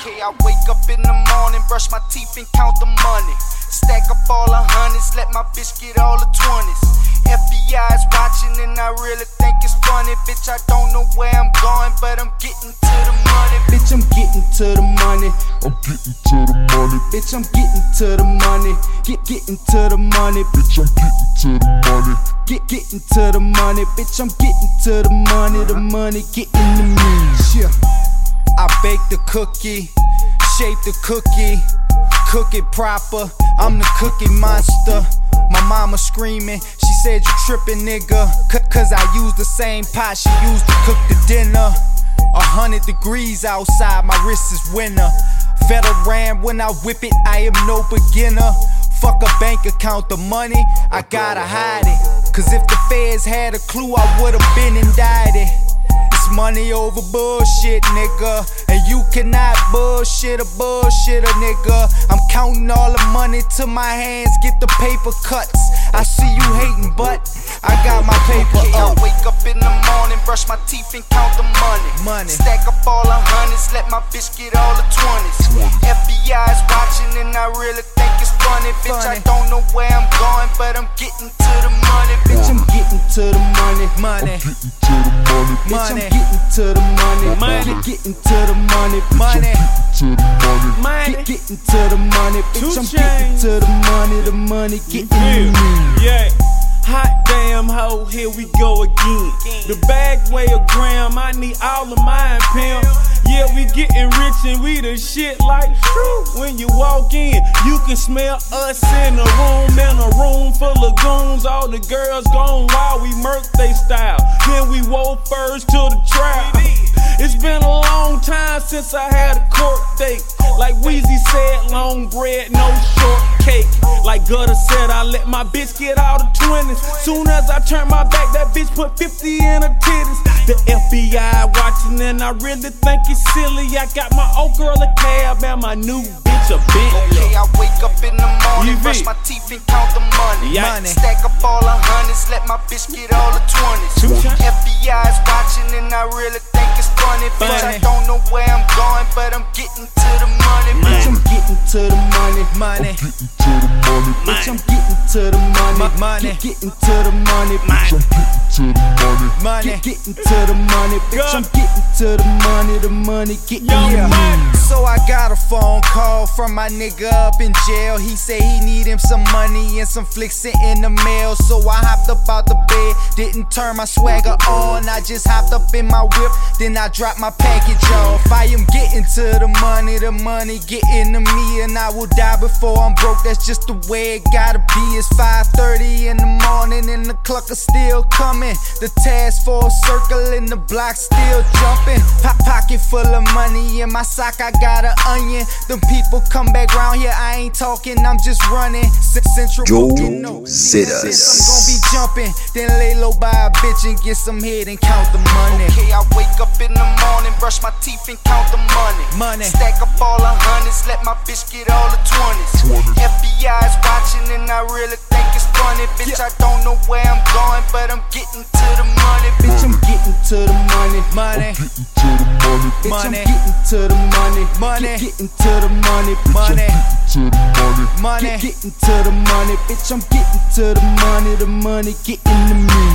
Okay, I wake up in the morning, brush my teeth and count the money. Stack up all the hundreds, let my bitch get all the 20s. FBI is watching and I really think it's funny. Bitch, I don't know where I'm going, but I'm getting to the money. Bitch, I'm getting to the money. I'm getting to the money. Bitch, I'm getting to the money. Getting to the money. Bitch, I'm getting to the money. Getting to the money. Bitch, I'm getting to the money. The money getting to me. Yeah. I bake the cookie, shape the cookie, cook it proper. I'm the cookie monster. My mama screaming, she said you trippin' nigga, cause I use the same pot she used to cook the dinner. 100 degrees outside, my wrist is winter. Veteran, when I whip it, I am no beginner. Fuck a bank account, the money, I gotta hide it. Cause if the feds had a clue, I would've been indicted. It's money over bullshit, nigga. And you cannot bullshit a bullshitter, nigga. I'm counting all the money till my hands get the paper cuts. I see you hating, but I got my paper up. I wake up in the morning, brush my teeth and count the money. Stack up all the hundreds, let my bitch get all the 20s. FBI is watching and I really think it's funny. Bitch, I don't know where I'm going, but I'm getting to the money. Bitch, I'm getting to the money. I'm getting to the money. Bitch, I'm getting to the money. Getting to the money. To the money. Getting to the money. Bitch, I'm getting to the money. The money getting to me. Yeah. Hot damn hoe, here we go again. The bag weigh a gram, I need all of mine, pimp. Yeah, we getting rich and we the shit like shoo. When you walk in, you can smell us in a room full of goons. All the girls gone wild, we murk they style. Then we woke first to the trial. It's been a long time since I had a court date. Like Weezy said, long bread, no shortcake. Like Gutter said, I let my bitch get all the 20s. Soon as I turn my back, that bitch put 50 in her titties. The FBI watching and I really think it's silly. I got my old girl a cab and my new bitch a Bentley. Okay, I wake up in the morning, brush my teeth and count the money. Stack up all the hundreds, let my bitch get all the 20s. FBI is watching and I really think it's funny. Bitch, I don't know where I'm going, but I'm getting to the money. Bitch, I'm getting to the money. Bitch, I'm getting to the money. Getting to the money. Bitch, I'm getting to the money. Getting to the money. Bitch, I'm getting to the money. The money getting to me. So I got a phone call from my nigga up in jail. He say he need him some money and some flicks in the mail. So I hopped up out the bed, didn't turn my swagger on. I just hopped up in my whip, then I dropped my package off. I am getting to the money getting to me, and I will die before I'm broke. That's just the way it gotta be. It's 5:30 in the morning and the clock is still coming. The task force circling the block still jumping. Pocket full of money in my sock, I got an onion. Them people come back round here, I ain't talking, I'm just running. Central Joe I'm Sitters. gonna be jumping, then lay low by a bitch and get some head and count the money. Okay, I wake up in the morning, brush my teeth and count the money. Stack up all the hundreds, let my bitch get all the 20s. FBI is watching and I really think it's funny. Bitch, I don't know where I'm going, but I'm getting to the money. Bitch, I'm getting to the money. Bitch, I'm getting to the money. Getting to the money. Getting to the money. Bitch, I'm getting to the money. The money getting to me.